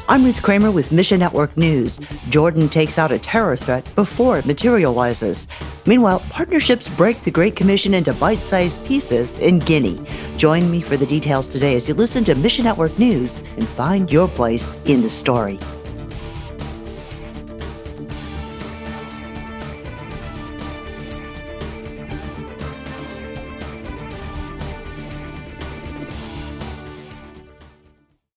I'm Ruth Kramer with Mission Network News. Jordan takes out a terror threat before it materializes. Meanwhile, partnerships break the Great Commission into bite-sized pieces in Guinea. Join me for the details today as you listen to Mission Network News and find your place in the story.